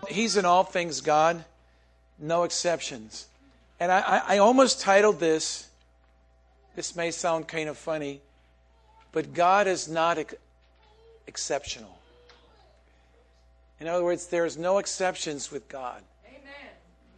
He's in all things God, no exceptions. And I almost titled this may sound kind of funny, but God is not exceptional. In other words, there's no exceptions with God. Amen.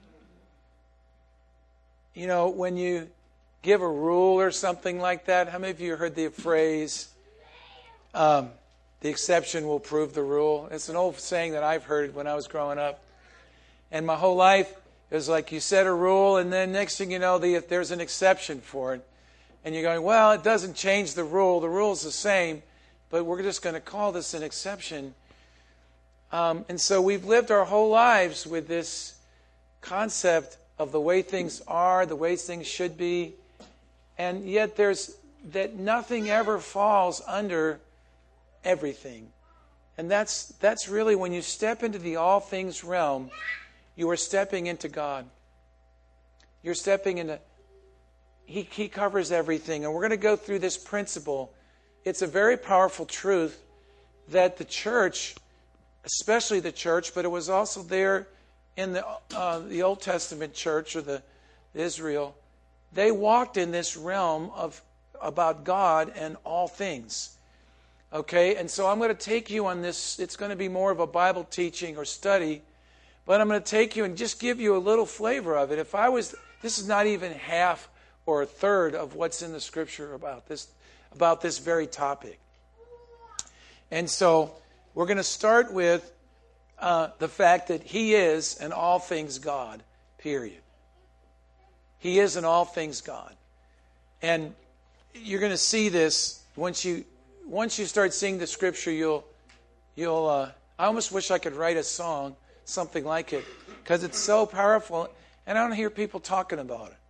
You know, when you give a rule or something like that, how many of you heard the phrase, the exception will prove the rule? It's an old saying that I've heard when I was growing up. And my whole life, it was like you set a rule, and then next thing you know, there's an exception for it. And you're going, well, it doesn't change the rule. The rule's the same, but we're just going to call this an exception. And so we've lived our whole lives with this concept of the way things are, the way things should be. And yet that nothing ever falls under everything. And that's really when you step into the all things realm, you are stepping into God. You're stepping into... He covers everything. And we're going to go through this principle. It's a very powerful truth that the church, especially the church, but it was also there in the Old Testament church or the Israel, they walked in this realm about God and all things. Okay, and so I'm going to take you on this. It's going to be more of a Bible teaching or study, but I'm going to take you and just give you a little flavor of it. This is not even half or a third of what's in the Scripture about this very topic. And so we're going to start with the fact that He is in all things God, period. He is in all things God. And you're going to see this once you start seeing the Scripture, you'll I almost wish I could write a song, something like it, because it's so powerful, and I don't hear people talking about it.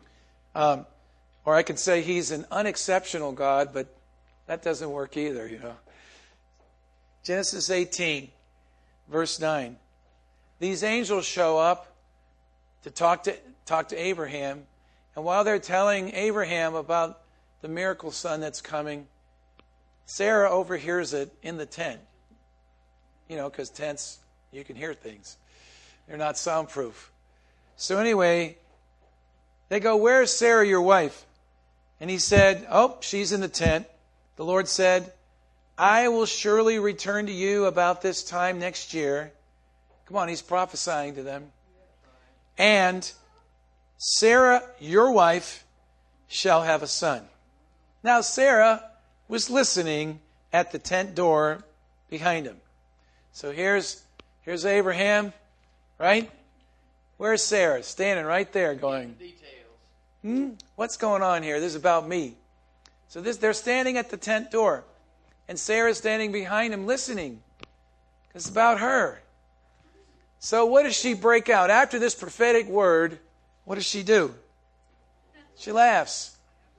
Or I could say He's an unexceptional God, but that doesn't work either, you know. Genesis 18, verse 9. These angels show up to talk to Abraham, and while they're telling Abraham about the miracle son that's coming, Sarah overhears it in the tent. You know, because tents, you can hear things. They're not soundproof. So anyway, they go, "Where's Sarah, your wife?" And he said, "Oh, she's in the tent." The Lord said, "I will surely return to you about this time next year." Come on, He's prophesying to them. "And Sarah, your wife, shall have a son." Now Sarah was listening at the tent door behind him. So here's Abraham, right? Where's Sarah? Standing right there going, what's going on here? This is about me. So they're standing at the tent door. And Sarah's standing behind him listening. Because it's about her. So what does she break out? After this prophetic word, what does she do? She laughs.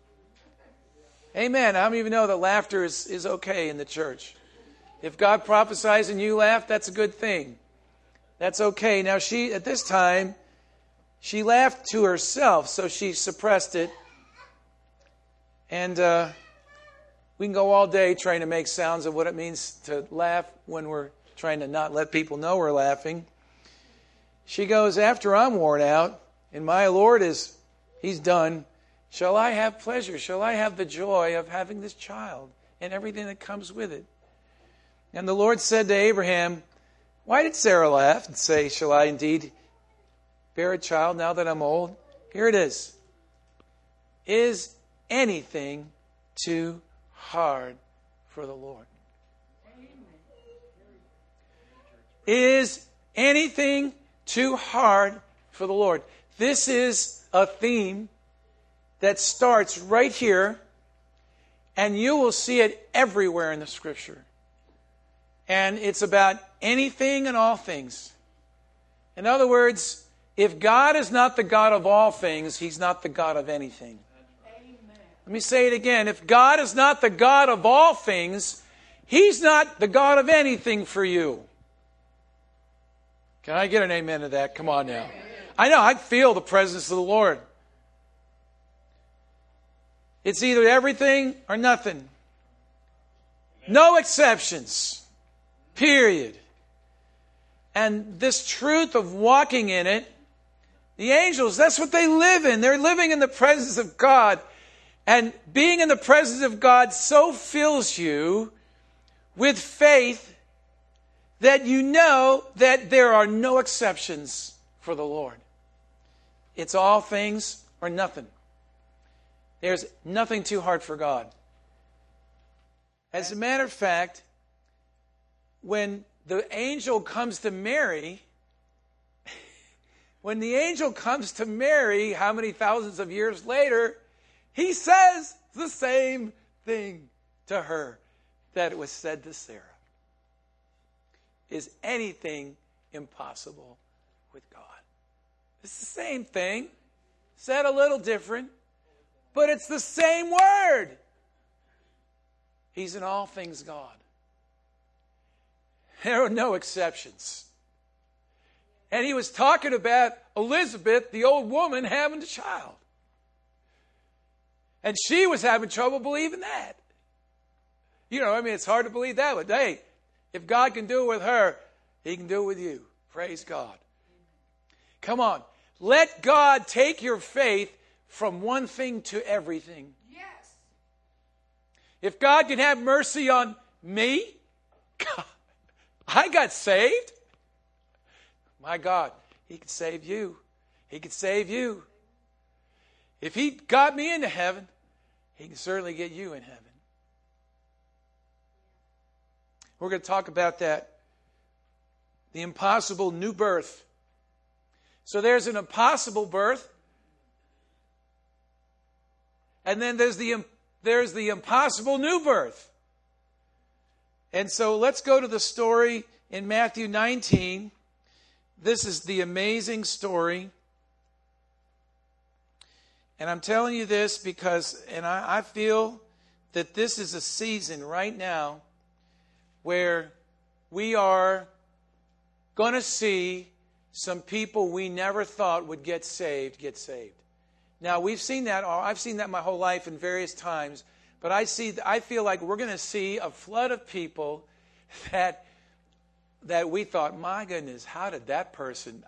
Amen. How many of you know that laughter is okay in the church? If God prophesies and you laugh, that's a good thing. That's okay. Now at this time, she laughed to herself, so she suppressed it. And we can go all day trying to make sounds of what it means to laugh when we're trying to not let people know we're laughing. She goes, "After I'm worn out and my Lord He's done, shall I have pleasure? Shall I have the joy of having this child and everything that comes with it?" And the Lord said to Abraham, "Why did Sarah laugh and say, 'Shall I indeed bear a child now that I'm old?' Here it is. Is anything too hard for the Lord?" Is anything too hard for the Lord? This is a theme that starts right here, and you will see it everywhere in the Scripture. And it's about anything and all things. In other words, if God is not the God of all things, He's not the God of anything. Amen. Let me say it again. If God is not the God of all things, He's not the God of anything for you. Can I get an amen to that? Come on now. I know, I feel the presence of the Lord. It's either everything or nothing. No exceptions. Period. And this truth of walking in it, the angels, that's what they live in. They're living in the presence of God. And being in the presence of God so fills you with faith that you know that there are no exceptions for the Lord. It's all things or nothing. There's nothing too hard for God. As a matter of fact, when the angel comes to Mary, how many thousands of years later, he says the same thing to her that was said to Sarah. Is anything impossible with God? It's the same thing, said a little different, but it's the same word. He's in all things God. There are no exceptions. And he was talking about Elizabeth, the old woman, having a child. And she was having trouble believing that. It's hard to believe that. But hey, if God can do it with her, he can do it with you. Praise God. Come on. Let God take your faith from one thing to everything. Yes. If God can have mercy on me, God, I got saved. My God, he could save you. He could save you. If he got me into heaven, he can certainly get you in heaven. We're going to talk about that. The impossible new birth. So there's an impossible birth. And then there's the impossible new birth. And so let's go to the story in Matthew 19. This is the amazing story. And I'm telling you this because, I feel that this is a season right now where we are going to see some people we never thought would get saved. Now, we've seen that. I've seen that my whole life in various times. But I feel like we're going to see a flood of people that we thought, my goodness, how did that person,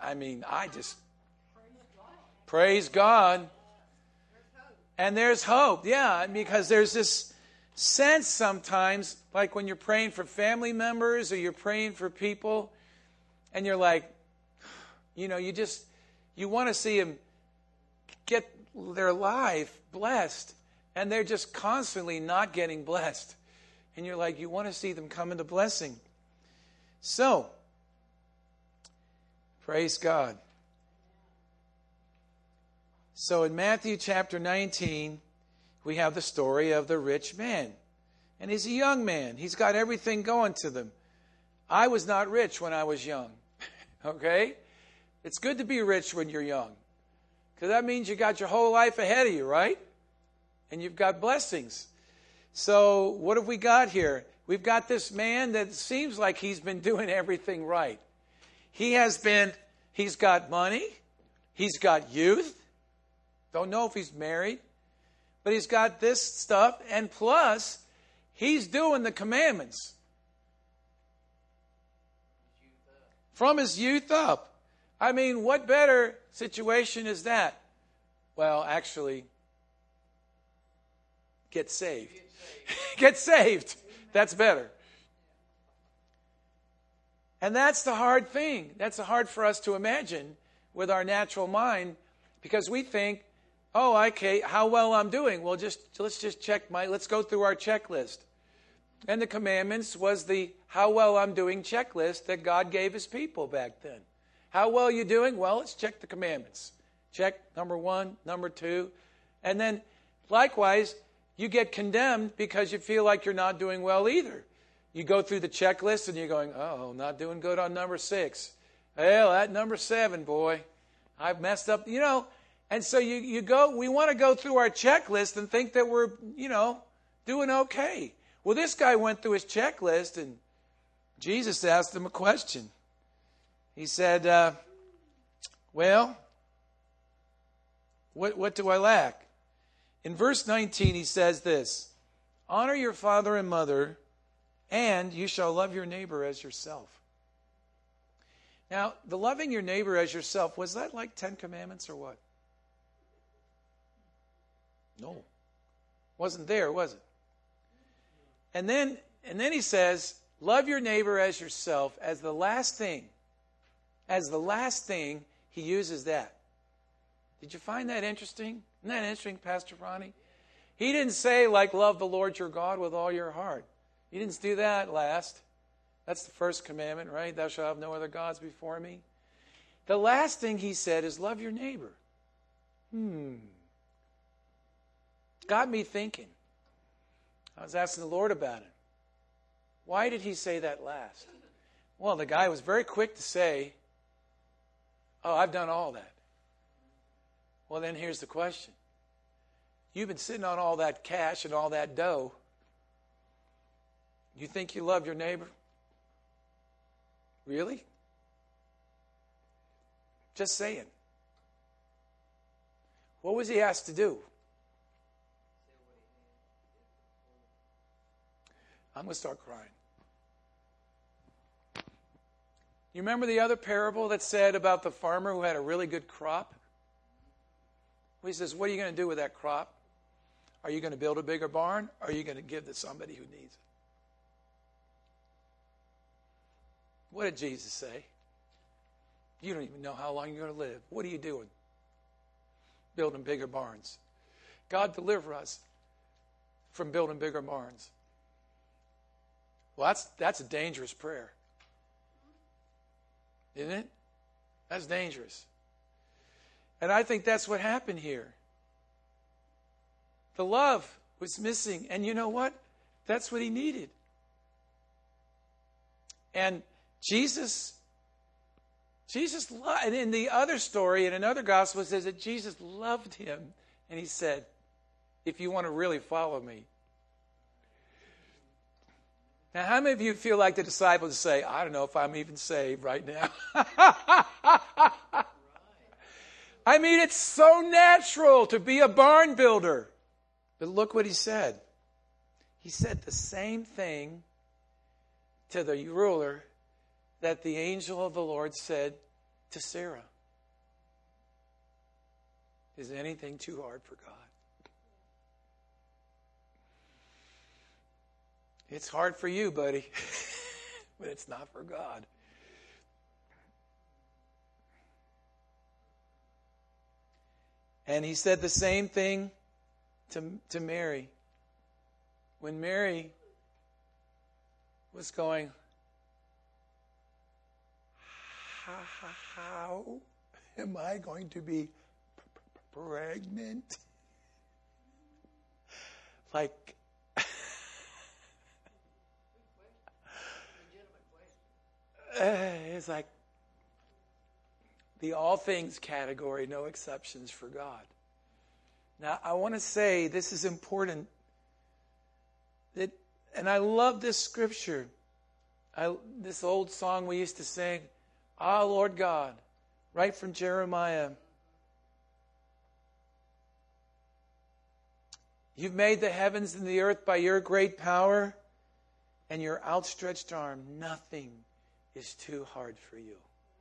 praise God. And there's hope. Yeah, because there's this sense sometimes, like when you're praying for family members or you're praying for people, and you're like, you want to see them get their life blessed, and they're just constantly not getting blessed. And you're like, you want to see them come into blessing. So, praise God. So in Matthew chapter 19, we have the story of the rich man. And he's a young man. He's got everything going to them. I was not rich when I was young. Okay? It's good to be rich when you're young. Because that means you got your whole life ahead of you, right? And you've got blessings. So what have we got here? We've got this man that seems like he's been doing everything right. He's got money. He's got youth. Don't know if he's married. But he's got this stuff. And plus, he's doing the commandments. From his youth up. What better situation is that? Well, actually, get saved. Get saved. That's better. And that's the hard thing. That's hard for us to imagine with our natural mind, because we think, oh, okay, how well I'm doing. Well, let's just check let's go through our checklist. And the commandments was the how well I'm doing checklist that God gave his people back then. How well are you doing? Well, let's check the commandments. Check number 1, number 2. And then, likewise, you get condemned because you feel like you're not doing well either. You go through the checklist and you're going, oh, not doing good on number 6. Well, that number 7, boy, I've messed up. And so we want to go through our checklist and think that we're, doing okay. Well, this guy went through his checklist and Jesus asked him a question. He said, well, what do I lack? In verse 19, he says this, honor your father and mother, and you shall love your neighbor as yourself. Now, the loving your neighbor as yourself, was that like 10 Commandments or what? No. Wasn't there, was it? And then he says, love your neighbor as yourself as the last thing. As the last thing, he uses that. Did you find that interesting? Isn't that interesting, Pastor Ronnie? He didn't say, like, love the Lord your God with all your heart. He didn't do that last. That's the first commandment, right? Thou shalt have no other gods before me. The last thing he said is love your neighbor. Got me thinking. I was asking the Lord about it. Why did he say that last? Well, the guy was very quick to say, oh, I've done all that. Well, then here's the question. You've been sitting on all that cash and all that dough. You think you love your neighbor? Really? Just saying. What was he asked to do? I'm going to start crying. You remember the other parable that said about the farmer who had a really good crop? Well, he says, what are you going to do with that crop? Are you going to build a bigger barn? Or are you going to give to somebody who needs it? What did Jesus say? You don't even know how long you're going to live. What are you doing? Building bigger barns. God, deliver us from building bigger barns. Well, that's a dangerous prayer. Isn't it? That's dangerous. And I think that's what happened here. The love was missing. And you know what? That's what he needed. And Jesus loved, and in the other story, in another gospel, it says that Jesus loved him. And he said, if you want to really follow me. Now, how many of you feel like the disciples say, I don't know if I'm even saved right now? I mean, it's so natural to be a barn builder. But look what he said. He said the same thing to the ruler that the angel of the Lord said to Sarah. Is anything too hard for God? It's hard for you, buddy, but it's not for God. And he said the same thing to Mary. When Mary was going, how am I going to be pregnant? Like, it's like the all things category, no exceptions for God. Now, I want to say this is important. And I love this scripture. This old song we used to sing, Ah, Lord God, right from Jeremiah. You've made the heavens and the earth by your great power and your outstretched arm. Nothing is too hard for you.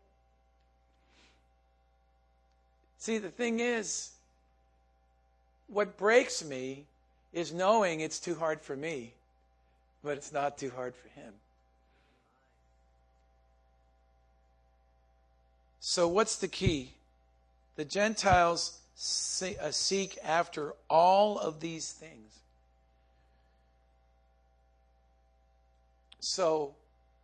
See, the thing is, what breaks me is knowing it's too hard for me, but it's not too hard for him. So what's the key? The Gentiles seek after all of these things. So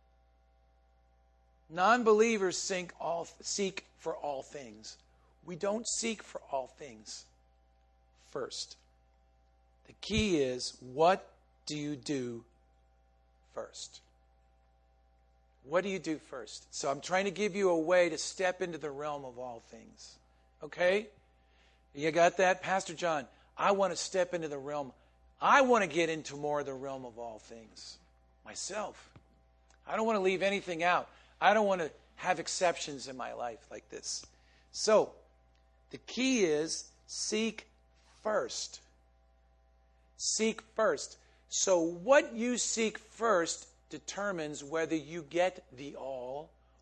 non-believers seek for all things. We don't seek for all things first. The key is, what do you do first? What do you do first? So I'm trying to give you a way to step into the realm of all things. Okay? You got that? Pastor John, I want to step into the realm. I want to get into more of the realm of all things myself. I don't want to leave anything out. I don't want to have exceptions in my life like this. So, the key is seek first. Seek first. So what you seek first determines whether you get the all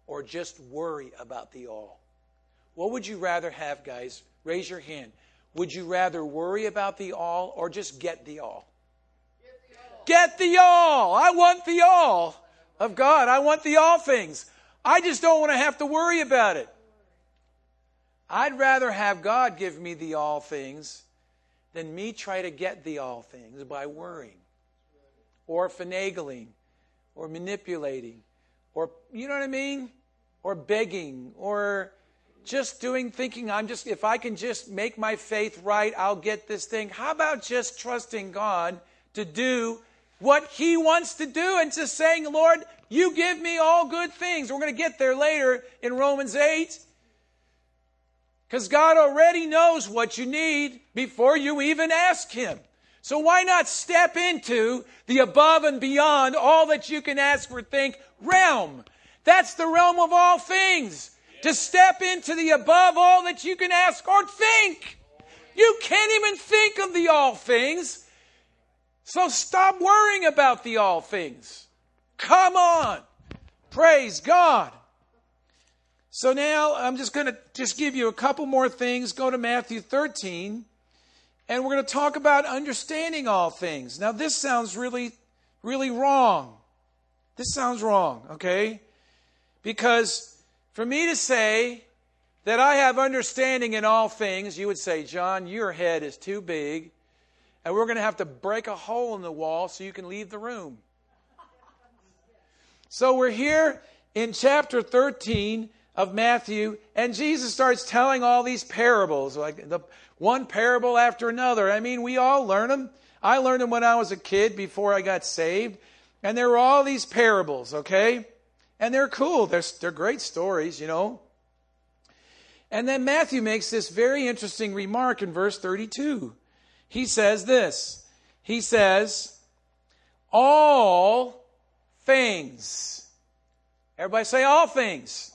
or just worry about the all? What would you rather have, guys? Raise your hand. Would you rather worry about the all or just get the all? Get the all. I want the all of God. I want the all things. I just don't want to have to worry about it. I'd rather have God give me the all things than me try to get the all things by worrying or finagling or manipulating or, you know what I mean? Or begging or just thinking if I can just make my faith right, I'll get this thing. How about just trusting God to do what He wants to do and just saying, Lord, you give me all good things. We're going to get there later in Romans 8. Because God already knows what you need before you even ask Him. So why not step into the above and beyond all that you can ask or think realm? That's the realm of all things. To step into the above all that you can ask or think. You can't even think of the all things. So stop worrying about the all things. Come on. Praise God. So now I'm just going to give you a couple more things. Go to Matthew 13. And we're going to talk about understanding all things. Now this sounds really, really wrong. This sounds wrong, okay? Because for me to say that I have understanding in all things, you would say, John, your head is too big. And we're going to have to break a hole in the wall so you can leave the room. So we're here in chapter 13 of Matthew, and Jesus starts telling all these parables, like the one parable after another. I mean, we all learn them. I learned them when I was a kid before I got saved. And there were all these parables, okay? And they're cool. They're great stories, you know. And then Matthew makes this very interesting remark in verse 32. He says this. He says, all things. Everybody say all things.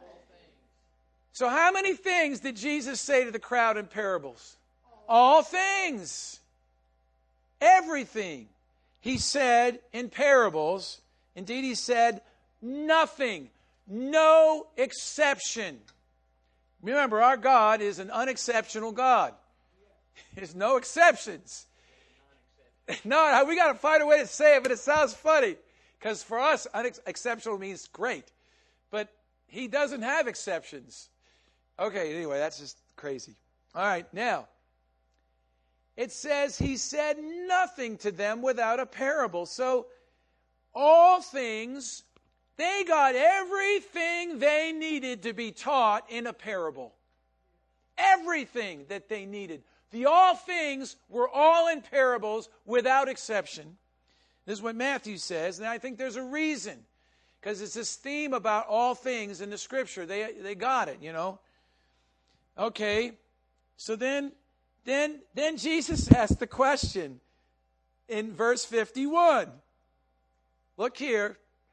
So how many things did Jesus say to the crowd in parables? All things. Everything. He said in parables, indeed He said nothing. No exception. Remember, our God is an unexceptional God. There's no exceptions. No, we got to find a way to say it, but it sounds funny. Because for us, unexceptional means great. But He doesn't have exceptions. Okay, anyway, that's just crazy. All right, now, it says He said nothing to them without a parable. So, all things, they got everything they needed to be taught in a parable. Everything that they needed. The all things were all in parables without exception. This is what Matthew says, and I think there's a reason. Because it's this theme about all things in the Scripture. They got it, you know. Okay, so then Jesus asked the question in verse 51. Look here.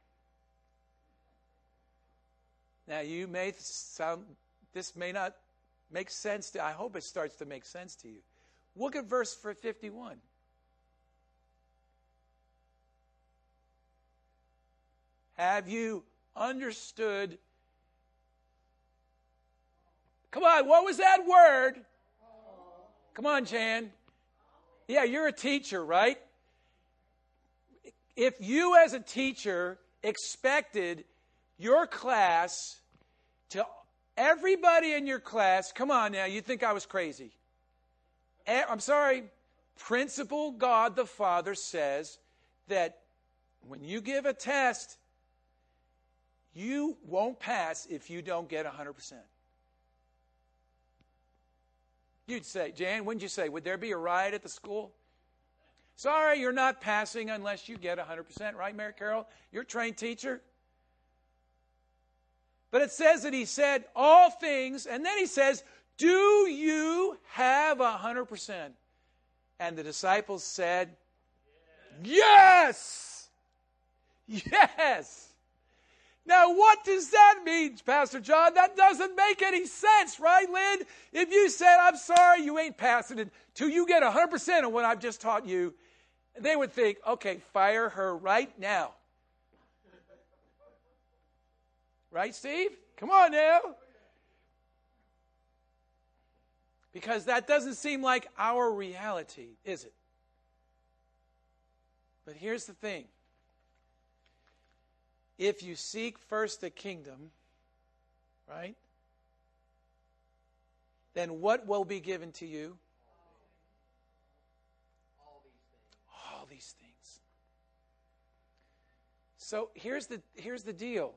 Now you may this may not make sense I hope it starts to make sense to you. Look at verse 51. Have you understood? Come on, what was that word? Come on, Jan. Yeah, you're a teacher, right? If you as a teacher expected your class to, everybody in your class, come on now, you think I was crazy. I'm sorry, Principal God the Father says that when you give a test, you won't pass if you don't get 100%. You'd say, Jan, wouldn't you say, would there be a riot at the school? Sorry, you're not passing unless you get 100%, right, Mary Carol? You're a trained teacher. But it says that He said all things, and then He says, do you have 100%? And the disciples said, yes! Yes! Now, what does that mean, Pastor John? That doesn't make any sense, right, Lynn? If you said, I'm sorry, you ain't passing it till you get 100% of what I've just taught you, they would think, okay, fire her right now. Right, Steve? Come on now. Because that doesn't seem like our reality, is it? But here's the thing. If you seek first the kingdom, right, then what will be given to you? All these things. So here's the deal.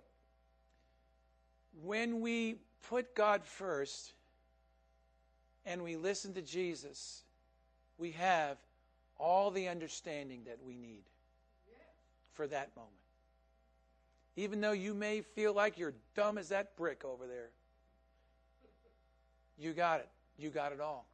When we put God first and we listen to Jesus, we have all the understanding that we need for that moment. Even though you may feel like you're dumb as that brick over there, you got it. You got it all.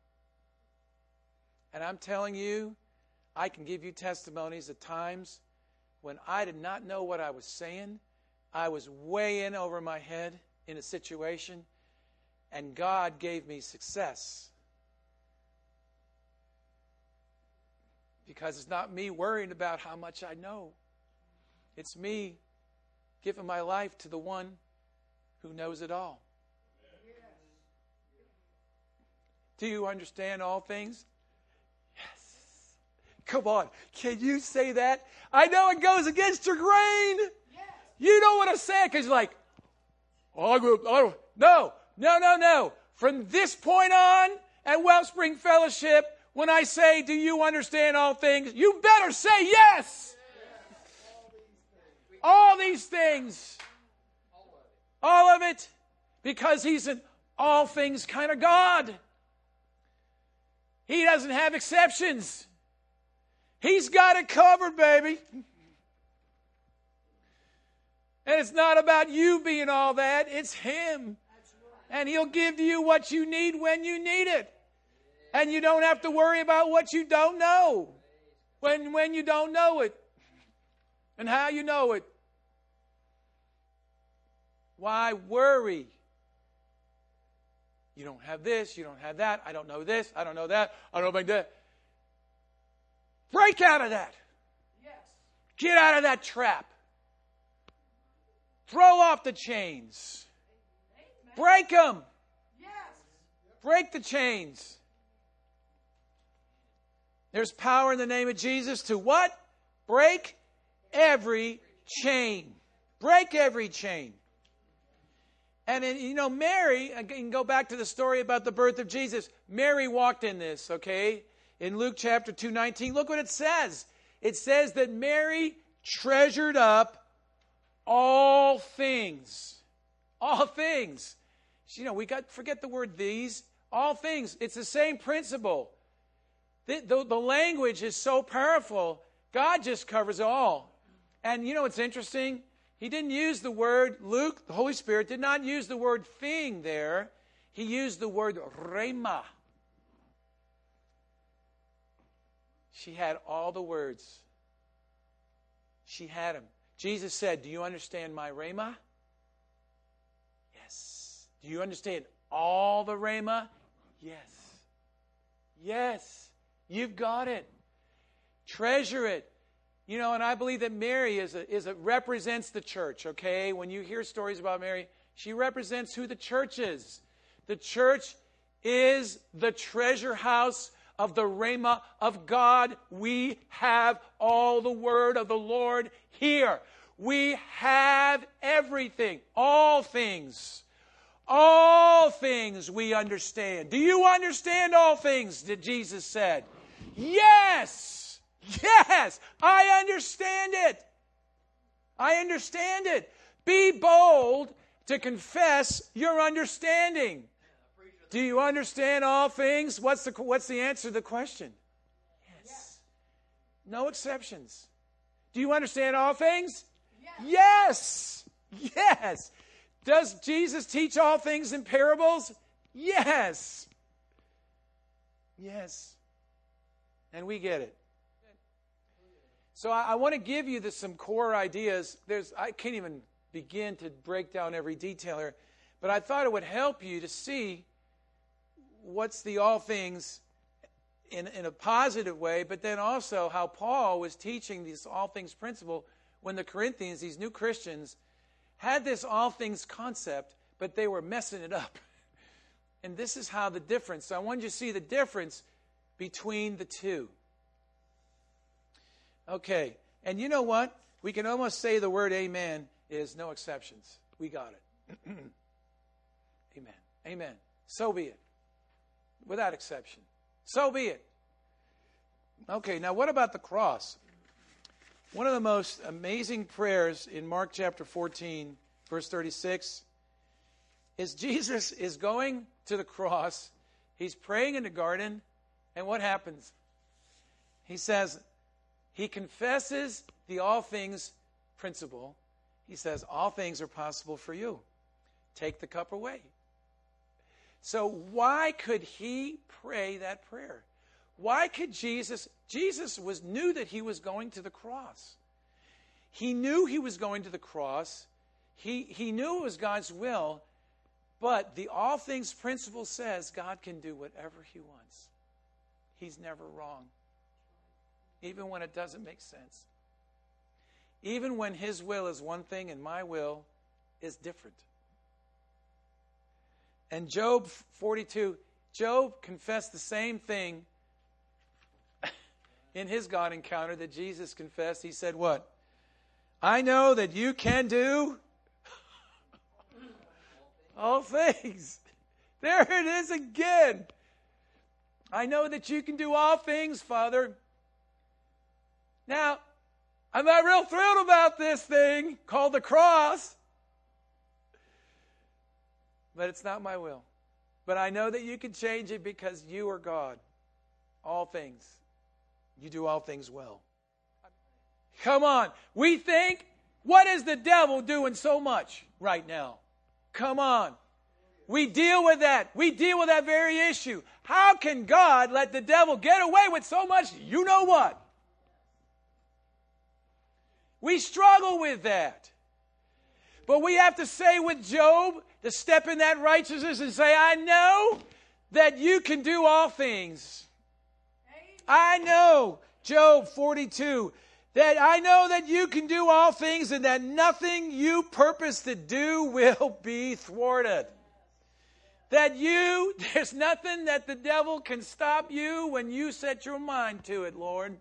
And I'm telling you, I can give you testimonies at times when I did not know what I was saying. I was way in over my head in a situation, and God gave me success. Because it's not me worrying about how much I know. It's me giving my life to the one who knows it all. Do you understand all things? Yes. Come on. Can you say that? I know it goes against your grain. Yes. You don't want to say it because you're like, no. From this point on at Wellspring Fellowship, when I say, do you understand all things? You better say yes. All these things. All of it. Because He's an all things kind of God. He doesn't have exceptions. He's got it covered, baby. And it's not about you being all that. It's Him. And He'll give you what you need when you need it. And you don't have to worry about what you don't know. When you don't know it. And how you know it. Why worry? You don't have this, you don't have that, I don't know this, I don't know that, I don't make that. Break out of that. Yes. Get out of that trap. Throw off the chains. Amen. Break them. Yes. Break the chains. There's power in the name of Jesus to what? Break every chain. Break every chain. And, Mary, I can go back to the story about the birth of Jesus. Mary walked in this, okay? In Luke chapter 2:19, look what it says. It says that Mary treasured up all things. All things. Forget the word these. All things. It's the same principle. The language is so powerful. God just covers all. And it's interesting? He didn't use the word, Luke, the Holy Spirit, did not use the word thing there. He used the word rhema. She had all the words. She had them. Jesus said, do you understand my rhema? Yes. Do you understand all the rhema? Yes. Yes. You've got it. Treasure it. And I believe that Mary represents the church, okay? When you hear stories about Mary, she represents who the church is. The church is the treasure house of the Rhema of God. We have all the word of the Lord here. We have everything, all things. All things we understand. Do you understand all things that Jesus said? Yes! Yes, I understand it. I understand it. Be bold to confess your understanding. Do you understand all things? What's the answer to the question? Yes. No exceptions. Do you understand all things? Yes. Yes. Does Jesus teach all things in parables? Yes. Yes. And we get it. So I want to give you some core ideas. I can't even begin to break down every detail here, but I thought it would help you to see what's the all things in a positive way, but then also how Paul was teaching this all things principle when the Corinthians, these new Christians, had this all things concept, but they were messing it up. And this is how the difference. So I want you to see the difference between the two. Okay. And you know what? We can almost say the word amen is no exceptions. We got it. Amen. Amen. So be it. Without exception. So be it. Okay, now what about the cross? One of the most amazing prayers in Mark chapter 14, verse 36, is Jesus is going to the cross. He's praying in the garden, and what happens? He says, he confesses the all things principle. He says, all things are possible for you. Take the cup away. So why could he pray that prayer? Why could Jesus knew that he was going to the cross. He knew he was going to the cross. He knew it was God's will, but the all things principle says God can do whatever he wants. He's never wrong, even when it doesn't make sense. Even when his will is one thing and my will is different. And Job 42, Job confessed the same thing in his God encounter that Jesus confessed. He said what? I know that you can do all things. There it is again. I know that you can do all things, Father. Now, I'm not real thrilled about this thing called the cross. But it's not my will. But I know that you can change it because you are God. All things. You do all things well. Come on. We think, what is the devil doing so much right now? Come on. We deal with that. We deal with that very issue. How can God let the devil get away with so much you know what? We struggle with that. But we have to say with Job, to step in that righteousness and say, I know that you can do all things. I know, Job 42, that I know that you can do all things and that nothing you purpose to do will be thwarted. That there's nothing that the devil can stop you when you set your mind to it, Lord.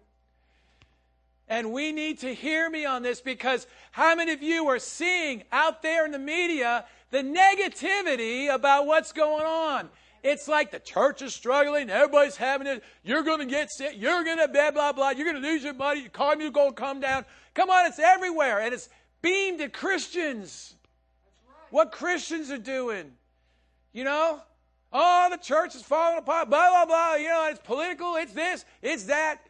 And we need to hear me on this, because how many of you are seeing out there in the media the negativity about what's going on? It's like the church is struggling. Everybody's having it. You're going to get sick. You're going to blah, blah, blah. You're going to lose your money. Your car is going to come down. Come on, it's everywhere. And it's beamed at Christians. Right. What Christians are doing. You know? Oh, the church is falling apart. Blah, blah, blah. You know, it's political. It's this. It's that.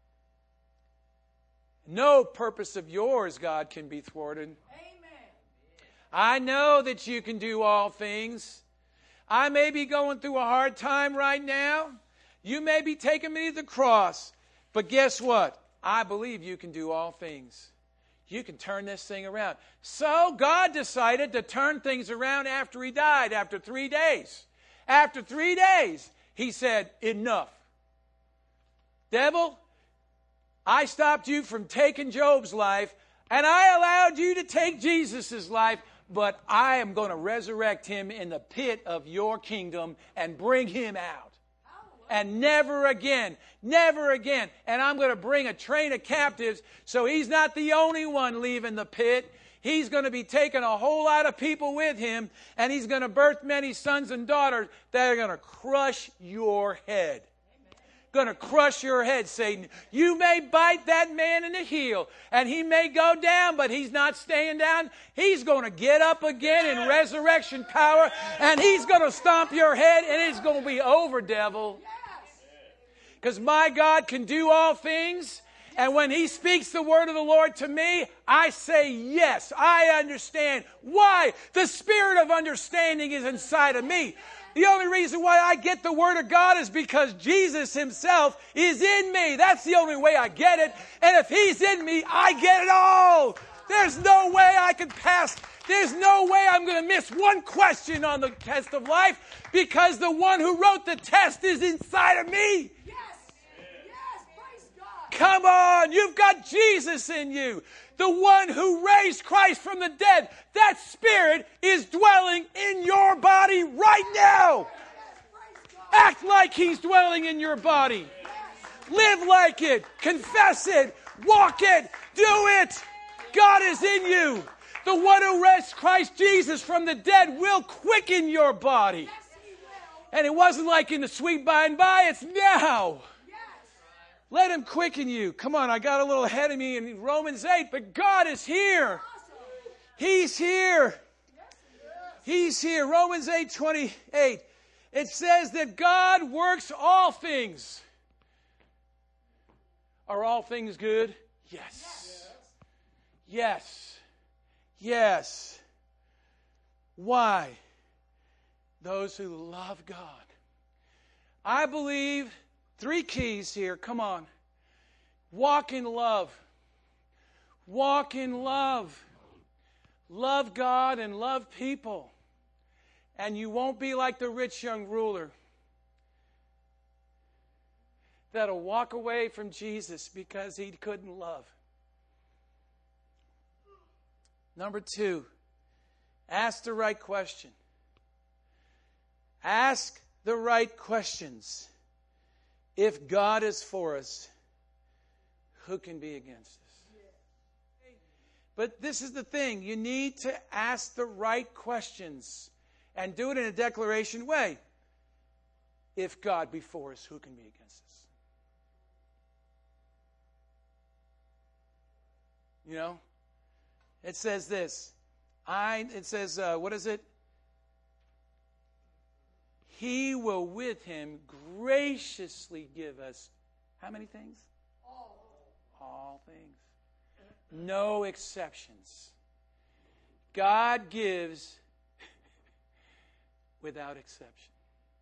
No purpose of yours, God, can be thwarted. Amen. I know that you can do all things. I may be going through a hard time right now. You may be taking me to the cross. But guess what? I believe you can do all things. You can turn this thing around. So God decided to turn things around after he died, after 3 days. After 3 days, he said, enough. Devil, I stopped you from taking Job's life, and I allowed you to take Jesus' life. But I am going to resurrect him in the pit of your kingdom and bring him out. And never again, never again. And I'm going to bring a train of captives, so he's not the only one leaving the pit. He's going to be taking a whole lot of people with him, and he's going to birth many sons and daughters that are going to crush your head. Going to crush your head, Satan. You may bite that man in the heel, and he may go down, but he's not staying down. He's going to get up again in resurrection power, and he's going to stomp your head, and it's going to be over, devil. Because my God can do all things, and when he speaks the word of the Lord to me, I say yes. I understand. Why? The spirit of understanding is inside of me. The only reason why I get the Word of God is because Jesus himself is in me. That's the only way I get it. And if he's in me, I get it all. There's no way I can pass. There's no way I'm going to miss one question on the test of life, because the one who wrote the test is inside of me. Yes. Yes. Praise God. Come on, you've got Jesus in you. The one who raised Christ from the dead. That Spirit is dwelling in your body right now. Act like He's dwelling in your body. Live like it. Confess it. Walk it. Do it. God is in you. The one who raised Christ Jesus from the dead will quicken your body. And it wasn't like in the sweet by and by. It's now. Let Him quicken you. Come on, I got a little ahead of me in Romans 8, but God is here. He's here. He's here. Romans 8:28. It says that God works all things. Are all things good? Yes. Yes. Yes. Why? Those who love God. I believe 3 keys here. Come on. Walk in love. Walk in love. Love God and love people. And you won't be like the rich young ruler that'll walk away from Jesus because he couldn't love. Number 2, ask the right question. Ask the right questions. If God is for us, who can be against us? But this is the thing. You need to ask the right questions and do it in a declaration way. If God be for us, who can be against us? You know? It says this. What is it? He will with Him graciously give us, how many things? All things. No exceptions. God gives without exception.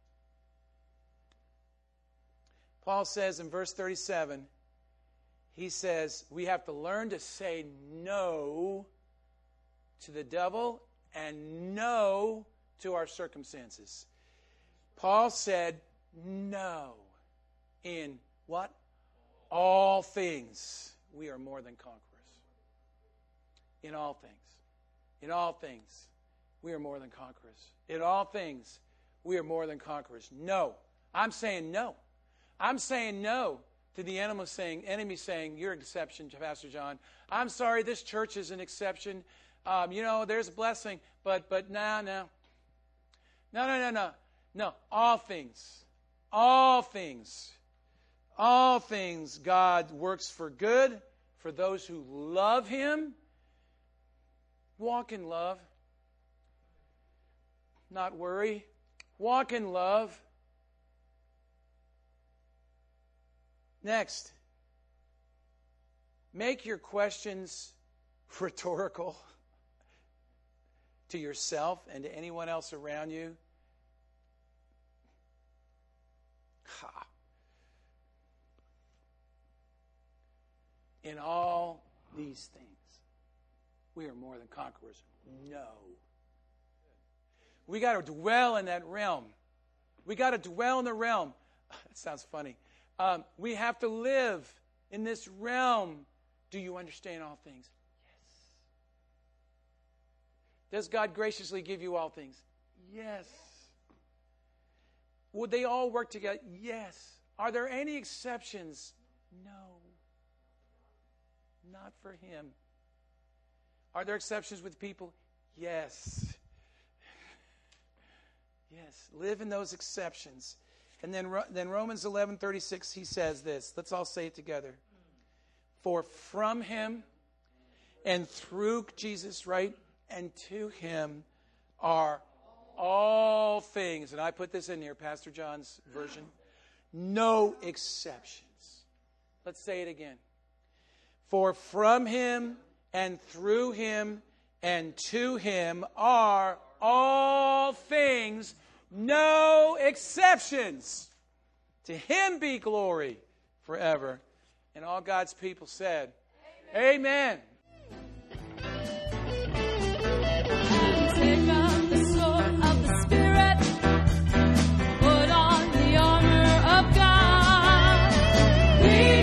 Paul says in verse 37, he says, we have to learn to say no to the devil and no to our circumstances. Paul said no in what? All things. We are more than conquerors. In all things. In all things. We are more than conquerors. In all things. We are more than conquerors. No. I'm saying no. I'm saying no to the enemy saying, you're an exception, Pastor John. I'm sorry, this church is an exception. There's a blessing, but no. No, all things. All things. All things God works for good for those who love Him. Walk in love. Not worry. Walk in love. Next. Make your questions rhetorical to yourself and to anyone else around you. In all these things, we are more than conquerors. No. We got to dwell in that realm. We got to dwell in the realm. That sounds funny. We have to live in this realm. Do you understand all things? Yes. Does God graciously give you all things? Yes. Would they all work together? Yes. Are there any exceptions? No. Not for Him. Are there exceptions with people? Yes. Yes. Live in those exceptions. And then Romans 11:36, he says this. Let's all say it together. For from Him and through Jesus, right? And to Him are all things. And I put this in here, Pastor John's version. No exceptions. Let's say it again. For from Him and through Him and to Him are all things, no exceptions. To Him be glory forever. And all God's people said, Amen. Take up the sword of the Spirit, put on the armor of God.